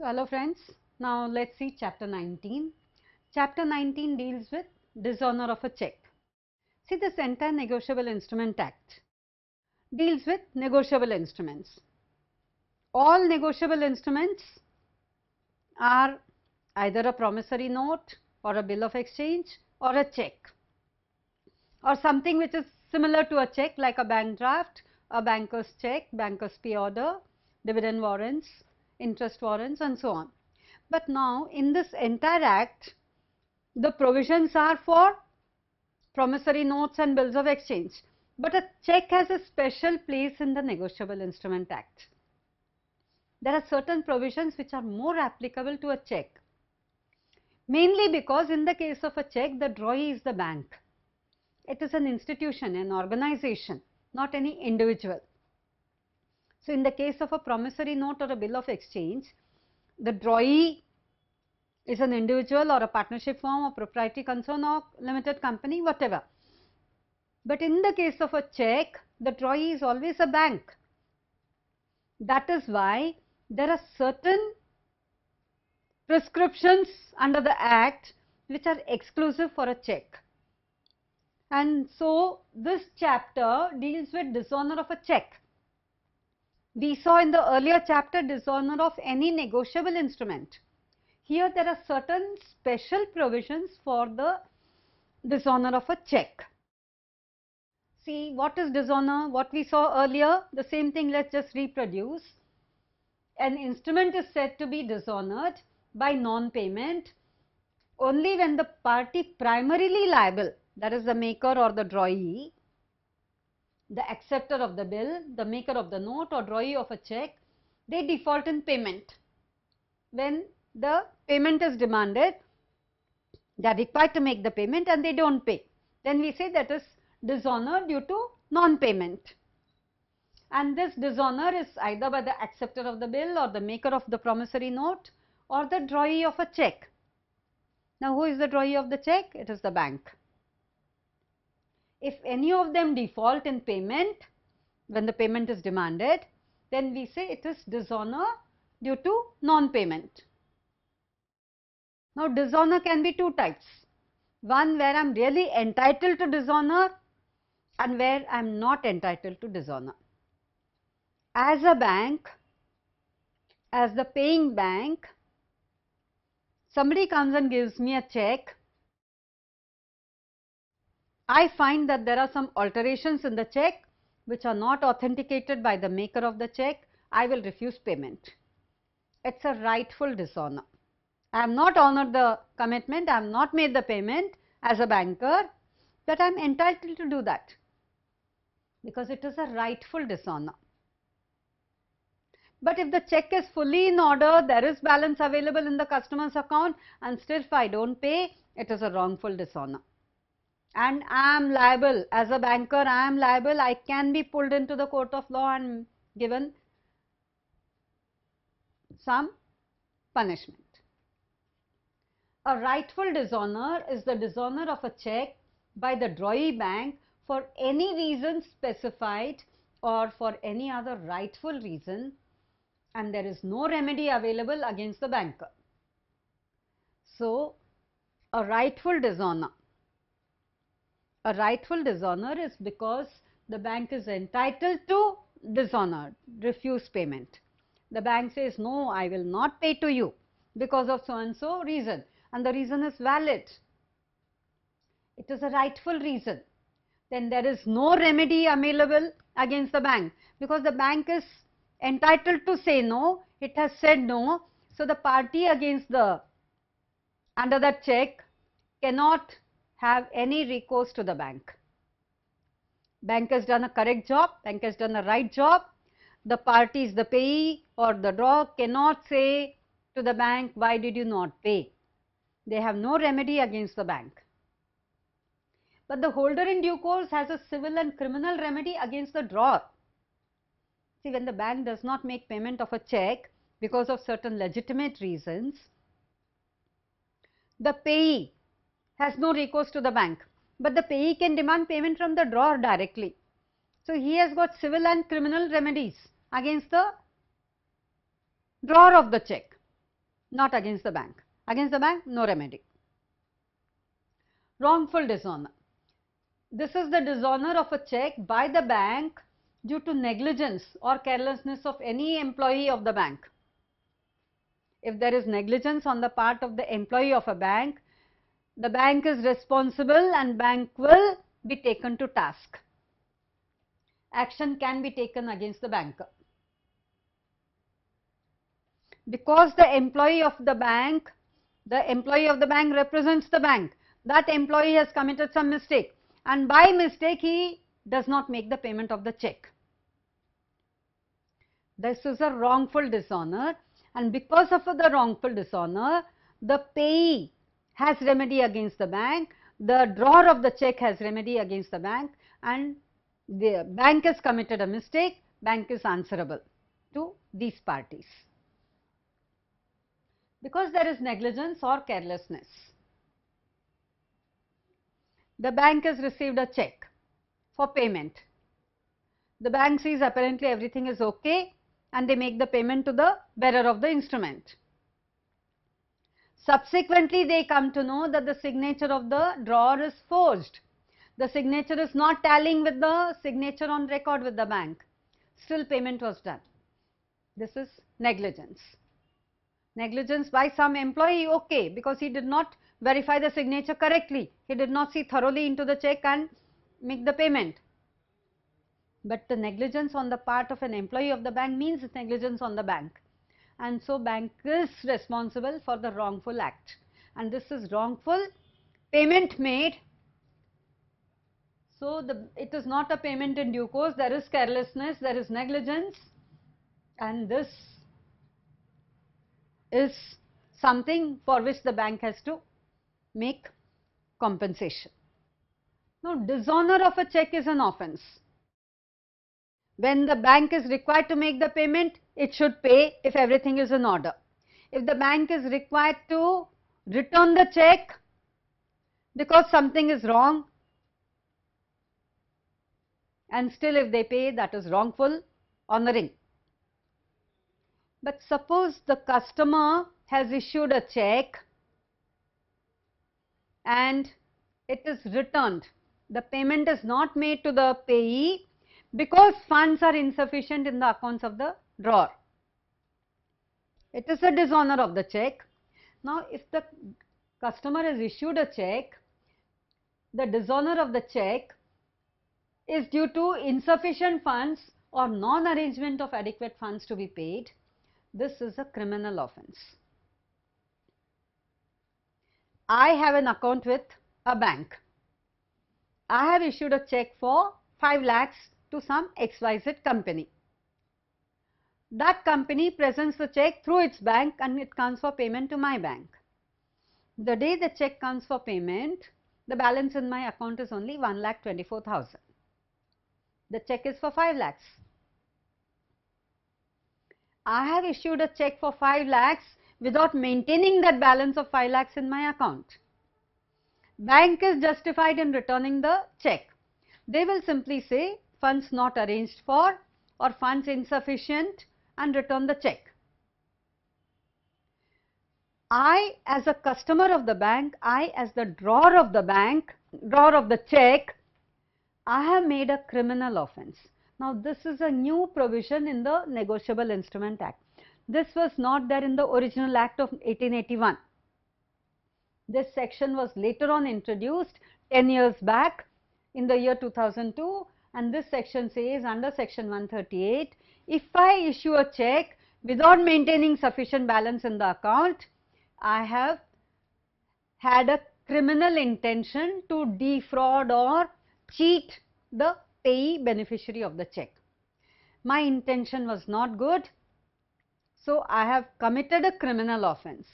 So, hello friends, now let us see chapter 19. Chapter 19 deals with dishonor of a check. See, this entire Negotiable Instrument Act deals with negotiable instruments. All negotiable instruments are either a promissory note or a bill of exchange or a check or something which is similar to a check like a bank draft, a banker's check, banker's pay order, dividend warrants, interest warrants and so on. But now in this entire act, the provisions are for promissory notes and bills of exchange, but a check has a special place in the Negotiable Instrument Act. There are certain provisions which are more applicable to a check, mainly because in the case of a check, the drawee is the bank. It is an institution, an organization, not any individual. So, in the case of a promissory note or a bill of exchange, the drawee is an individual or a partnership firm or proprietary concern or limited company, whatever. But in the case of a check, the drawee is always a bank. That is why there are certain prescriptions under the Act which are exclusive for a check. And so, this chapter deals with dishonor of a check. We saw in the earlier chapter dishonor of any negotiable instrument. Here there are certain special provisions for the dishonor of a check. See, what is dishonor? What we saw earlier, the same thing let us just reproduce. An instrument is said to be dishonored by non-payment only when the party primarily liable, that is the maker or the drawee, the acceptor of the bill, the maker of the note or drawee of a check, they default in payment. When the payment is demanded, they are required to make the payment and they do not pay, then we say that is dishonor due to non-payment. And this dishonor is either by the acceptor of the bill or the maker of the promissory note or the drawee of a check. Now, who is the drawee of the check? It is the bank. If any of them default in payment, when the payment is demanded, then we say it is dishonor due to non-payment. Now, dishonor can be two types. One where I am really entitled to dishonor and where I am not entitled to dishonor. As a bank, as the paying bank, somebody comes and gives me a check. I find that there are some alterations in the check which are not authenticated by the maker of the check. I will refuse payment. It is a rightful dishonor. I have not honored the commitment, I have not made the payment as a banker, but I am entitled to do that because it is a rightful dishonor. But if the check is fully in order, there is balance available in the customer's account and still if I do not pay, it is a wrongful dishonor. And I am liable as a banker, I am liable, I can be pulled into the court of law and given some punishment. A rightful dishonor is the dishonor of a check by the drawee bank for any reason specified or for any other rightful reason, and there is no remedy available against the banker. So, a rightful dishonor. A rightful dishonor is because the bank is entitled to dishonor, refuse payment. The bank says, no, I will not pay to you because of so and so reason, and the reason is valid. It is a rightful reason. Then there is no remedy available against the bank because the bank is entitled to say no, it has said no. So, the party against the under that check cannot have any recourse to the bank. Bank has done a correct job, bank has done a right job. The parties, the payee or the drawer cannot say to the bank, why did you not pay? They have no remedy against the bank. But the holder in due course has a civil and criminal remedy against the drawer. See, when the bank does not make payment of a check because of certain legitimate reasons, the payee has no recourse to the bank, but the payee can demand payment from the drawer directly. So, he has got civil and criminal remedies against the drawer of the check. not against the bank. Against the bank, no remedy. Wrongful dishonor. This is the dishonor of a check by the bank due to negligence or carelessness of any employee of the bank. If there is negligence on the part of the employee of a bank, the bank is responsible and bank will be taken to task. Action can be taken against the banker. Because the employee of the bank represents the bank. That employee has committed some mistake, and by mistake he does not make the payment of the check. This is a wrongful dishonor, and because of the wrongful dishonor, the payee has remedy against the bank, the drawer of the check has remedy against the bank, and the bank has committed a mistake, bank is answerable to these parties. Because there is negligence or carelessness. The bank has received a check for payment. The bank sees apparently everything is okay and they make the payment to the bearer of the instrument. Subsequently, they come to know that the signature of the drawer is forged. The signature is not tallying with the signature on record with the bank. Still payment was done. This is negligence. Negligence by some employee, okay, because he did not verify the signature correctly. He did not see thoroughly into the check and make the payment. But the negligence on the part of an employee of the bank means negligence on the bank. And so bank is responsible for the wrongful act. And this is wrongful payment made. So it is not a payment in due course. There is carelessness, there is negligence, and this is something for which the bank has to make compensation. Now, dishonor of a check is an offence. When the bank is required to make the payment, it should pay if everything is in order. If the bank is required to return the check because something is wrong, and still if they pay, that is wrongful honoring. But suppose the customer has issued a check and it is returned. The payment is not made to the payee because funds are insufficient in the accounts of the drawer. It is a dishonor of the check. Now, if the customer has issued a check, the dishonor of the check is due to insufficient funds or non-arrangement of adequate funds to be paid. This is a criminal offence. I have an account with a bank. I have issued a check for 5 lakhs to some XYZ company. That company presents the check through its bank and it comes for payment to my bank. The day the check comes for payment, the balance in my account is only 1,24,000. The check is for 5 lakhs. I have issued a check for 5 lakhs without maintaining that balance of 5 lakhs in my account. Bank is justified in returning the check. They will simply say funds not arranged for or funds insufficient and return the check. I as a customer of the bank, I as the drawer of the bank, drawer of the check, I have made a criminal offence. Now, this is a new provision in the Negotiable Instrument Act. This was not there in the original Act of 1881. This section was later on introduced 10 years back in the year 2002, and this section says under section 138, if I issue a check without maintaining sufficient balance in the account, I have had a criminal intention to defraud or cheat the payee beneficiary of the check. My intention was not good, so I have committed a criminal offence.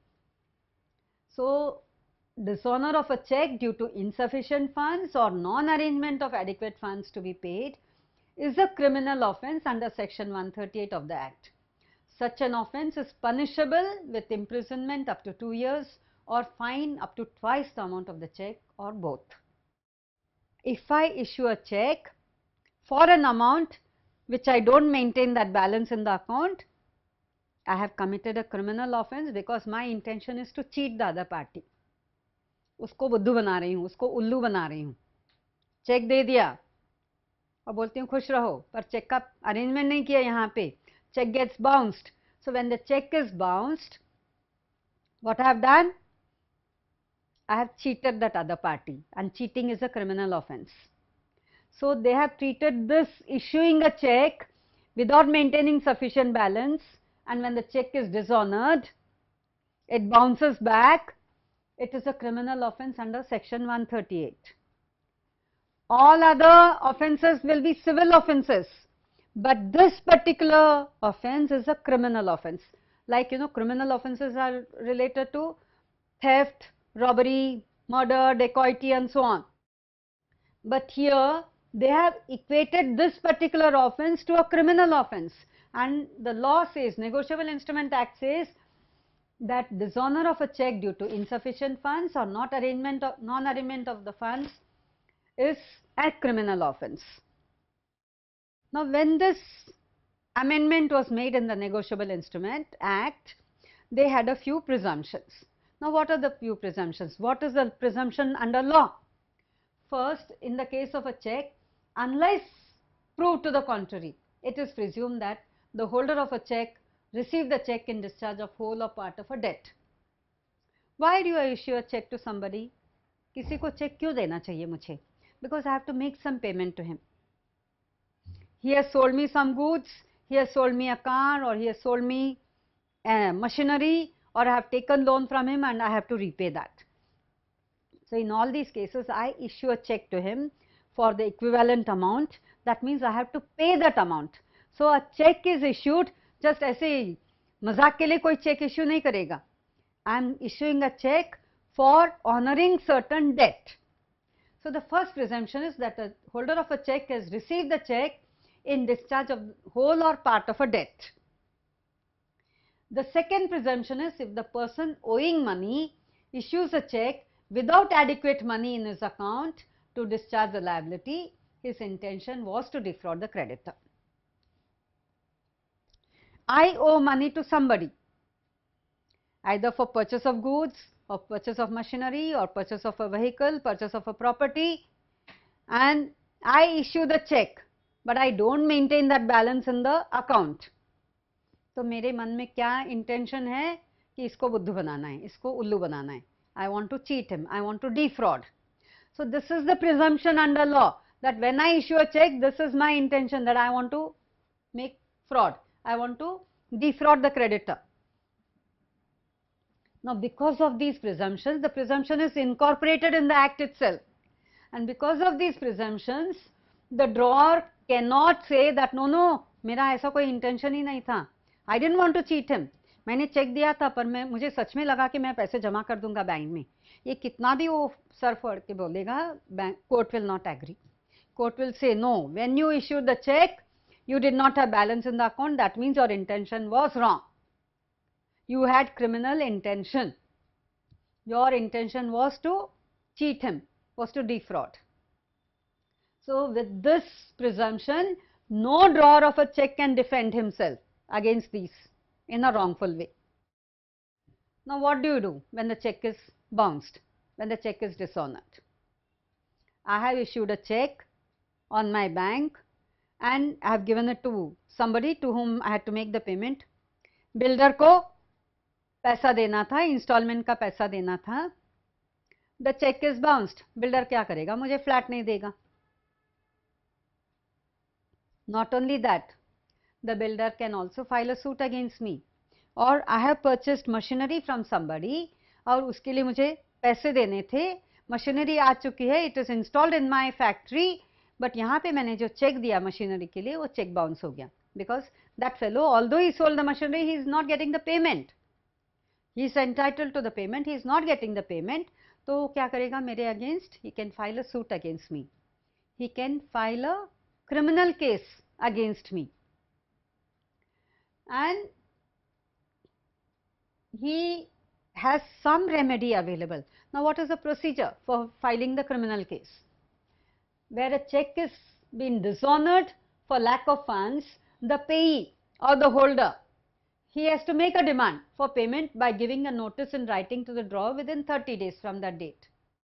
So, dishonor of a check due to insufficient funds or non-arrangement of adequate funds to be paid is a criminal offence under section 138 of the Act. Such an offence is punishable with imprisonment up to 2 years or fine up to twice the amount of the check or both. If I issue a check for an amount which I don't maintain that balance in the account, I have committed a criminal offense because my intention is to cheat the other party. उसको बुद्धू बना रही हूँ, उसको उल्लू बना रही हूँ. चेक दे दिया और बोलती हूँ खुश रहो, पर चेक का अरेंजमेंट नहीं किया यहाँ पे. Check gets bounced. So when the check is bounced, what I have done? I have cheated that other party, and cheating is a criminal offense. So they have treated this issuing a check without maintaining sufficient balance, and when the check is dishonored, it bounces back. It is a criminal offense under section 138. All other offenses will be civil offenses, but this particular offense is a criminal offense. Like, you know, criminal offenses are related to theft, robbery, murder, dacoity and so on. But here they have equated this particular offense to a criminal offense, and the law says, Negotiable Instrument Act says, that dishonor of a check due to insufficient funds or non-arrangement of the funds is a criminal offense. Now, when this amendment was made in the Negotiable Instrument Act, they had a few presumptions. Now, what are the few presumptions? What is the presumption under law? First, in the case of a check, unless proved to the contrary, it is presumed that the holder of a check received the check in discharge of whole or part of a debt. Why do I issue a check to somebody? किसी को check क्यों देना चाहिए मुझे? Because I have to make some payment to him. He has sold me some goods, he has sold me a car, or he has sold me machinery, or I have taken loan from him and I have to repay that. So in all these cases, I issue a check to him for the equivalent amount. That means I have to pay that amount. So a check is issued, just ऐसे मजाक के लिए कोई check issue नहीं करेगा. I am issuing a check for honoring certain debt. So the first presumption is that the holder of a check has received the check in discharge of whole or part of a debt. The second presumption is if the person owing money issues a check without adequate money in his account to discharge the liability, his intention was to defraud the creditor. I owe money to somebody, either for purchase of goods, or purchase of machinery, or purchase of a vehicle, purchase of a property, and I issue the check, but I don't maintain that balance in the account. तो मेरे मन में क्या intention है कि इसको बुद्धू बनाना है, इसको उल्लू बनाना है. I want to cheat him, I want to defraud. So this is the presumption under law, that when I issue a check, this is my intention, that I want to make fraud, I want to defraud the creditor. Now, because of these presumptions, the presumption is incorporated in the act itself, and because of these presumptions, the drawer cannot say that no, मेरा ऐसा कोई intention ही नहीं था, I didn't want to cheat him. मैंने cheque दिया था पर मुझे सच में लगा कि मैं पैसे जमा कर दूंगा बैंक में. ये कितना भी वो सर फोड़ के बोलेगा, bank court will not agree. Court will say no, when you issued the cheque you did not have balance in the account, that means your intention was wrong. You had criminal intention. Your intention was to cheat him, was to defraud. So with this presumption, no drawer of a check can defend himself against these in a wrongful way. Now what do you do when the check is bounced, when the check is dishonored? I have issued a check on my bank and I have given it to somebody to whom I had to make the payment. Builder को पैसा देना था, instalment का पैसा देना था. The check is bounced. Builder क्या करेगा? मुझे फ्लैट नहीं देगा. Not only that, the builder can also file a suit against me. Or I have purchased machinery from somebody और उसके लिए मुझे पैसे देने थे. मशीनरी आ चुकी है, it is installed in my factory. But यहाँ पे मैंने जो चेक दिया मशीनरी के लिए वो चेक बाउंस हो गया, because that fellow although he sold the machinery, he is not getting the payment. He is entitled to the payment, he is not getting the payment. तो क्या करेगा मेरे against? He can file a suit against me, he can file a criminal case against me, and he has some remedy available. Now what is the procedure for filing the criminal case? Where a check is been dishonored for lack of funds, the payee or the holder, he has to make a demand for payment by giving a notice in writing to the drawer within 30 days from that date.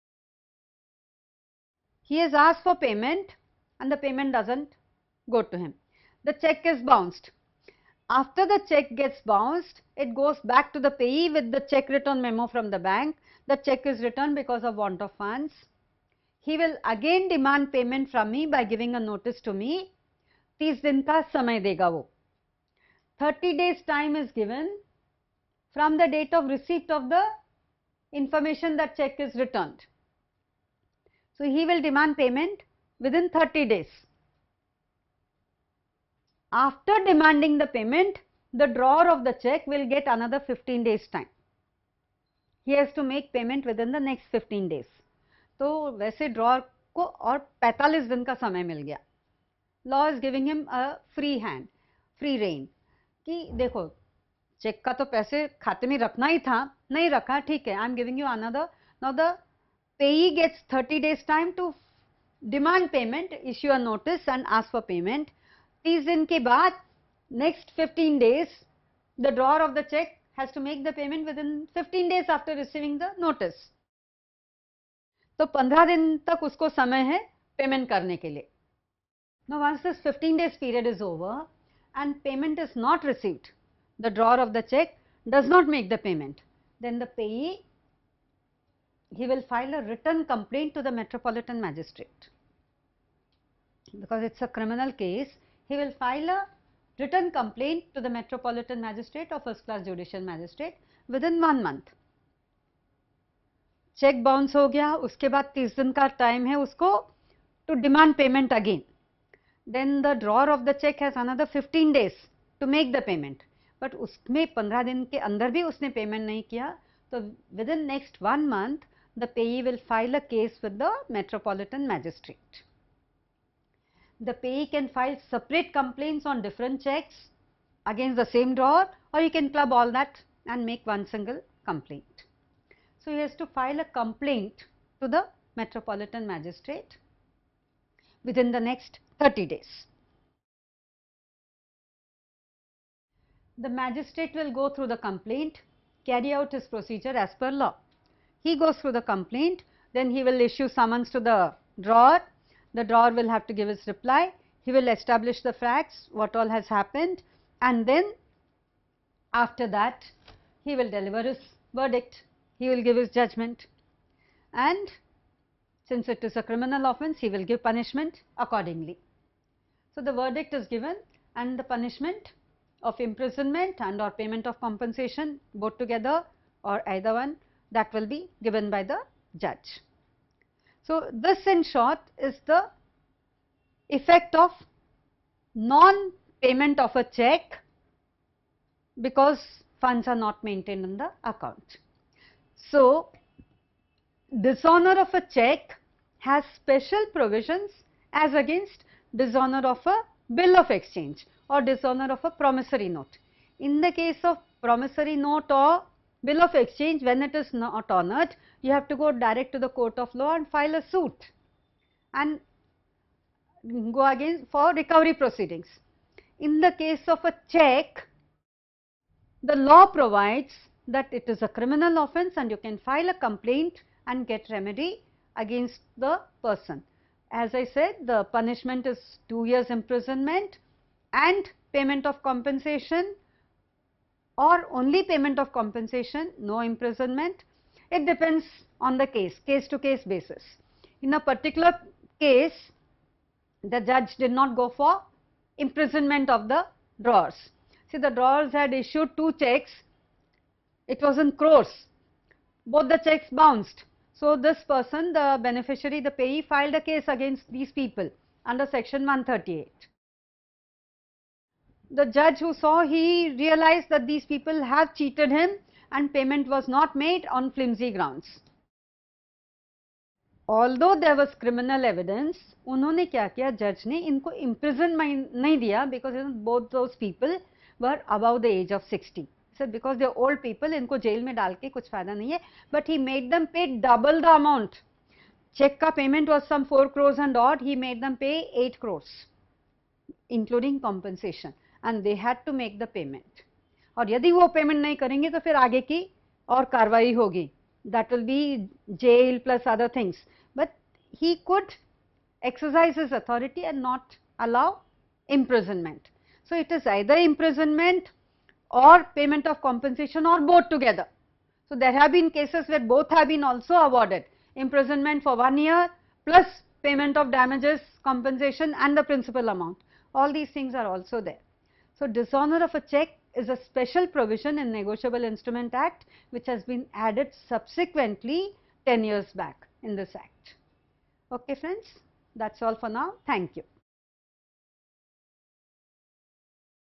He has asked for payment and the payment doesn't go to him. The check is bounced. After the check gets bounced, it goes back to the payee with the check return memo from the bank. The check is returned because of want of funds. He will again demand payment from me by giving a notice to me. 30 दिन का समय देगा वो. 30 days time is given from the date of receipt of the information that check is returned. So he will demand payment within 30 days. After demanding the payment, the drawer of the check will get another 15 days time. He has to make payment within the next 15 days. तो वैसे drawer को और 45 दिन का समय मिल गया. Law is giving him a free hand, free rein कि देखो चेक का तो पैसे खाते में रखना ही था, नहीं रखा, ठीक है, I am giving you another. Now the payee gets 30 days time to demand payment, issue a notice and ask for payment. 30 दिन के बाद next 15 days the drawer of the check has to make the payment within 15 days after receiving the notice. तो 15 दिन तक उसको समय है payment करने के लिए. Now once this 15 days period is over and payment is not received, the drawer of the check does not make the payment, then the payee, he will file a written complaint to the Metropolitan Magistrate. Because it's a criminal case, he will file a written complaint to the Metropolitan Magistrate or First Class Judicial Magistrate within 1 month. Cheque bounce हो गया, उसके बाद 30 दिन का time है उसको to demand payment again. Then the drawer of the check has another 15 days to make the payment. But उसमें 15 दिन के अंदर भी उसने पेमेंट नहीं किया, तो within next 1 month the payee will file a case with the Metropolitan Magistrate. The payee can file separate complaints on different checks against the same drawer, or he can club all that and make one single complaint. So he has to file a complaint to the Metropolitan Magistrate within the next 30 days. The magistrate will go through the complaint, carry out his procedure as per law. He goes through the complaint, then he will issue summons to the drawer. The drawer will have to give his reply. He will establish the facts, what all has happened, and then after that he will deliver his verdict. He will give his judgment, and since it is a criminal offence, he will give punishment accordingly. So the verdict is given and the punishment of imprisonment and or payment of compensation, both together or either one, that will be given by the judge. So this in short is the effect of non-payment of a check because funds are not maintained in the account. So dishonor of a check has special provisions as against dishonor of a bill of exchange or dishonor of a promissory note. In the case of promissory note or bill of exchange, when it is not honored, you have to go direct to the court of law and file a suit and go again for recovery proceedings. In the case of a check, the law provides that it is a criminal offence and you can file a complaint and get remedy against the person. As I said, the punishment is 2 years imprisonment and payment of compensation, or only payment of compensation, no imprisonment. It depends on the case to case basis. In a particular case, the judge did not go for imprisonment of the drawers. See, the drawers had issued 2 checks, it was in crores, both the checks bounced. So this person, the beneficiary, the payee, filed a case against these people under section 138. The judge who saw, he realized that these people have cheated him and payment was not made on flimsy grounds. Although there was criminal evidence, उन्होंने क्या किया, जज ने इनको imprisonment नहीं दिया because both those people were above the age of 60. Said because they are old people, इनको jail में डाल के कुछ फायदा नहीं है, but he made them pay double the amount. Check का payment was some 4 crores and odd, he made them pay 8 crores including compensation and they had to make the payment. और यदि वो पेमेंट नहीं करेंगे तो फिर आगे की और कार्रवाई होगी, that will be jail plus other things, but he could exercise his authority and not allow imprisonment. So it is either imprisonment or payment of compensation or both together. So there have been cases where both have been also awarded, imprisonment for 1 year plus payment of damages, compensation and the principal amount. All these things are also there. So dishonor of a check is a special provision in Negotiable Instrument Act which has been added subsequently 10 years back in this act. Okay friends, that's all for now. Thank you.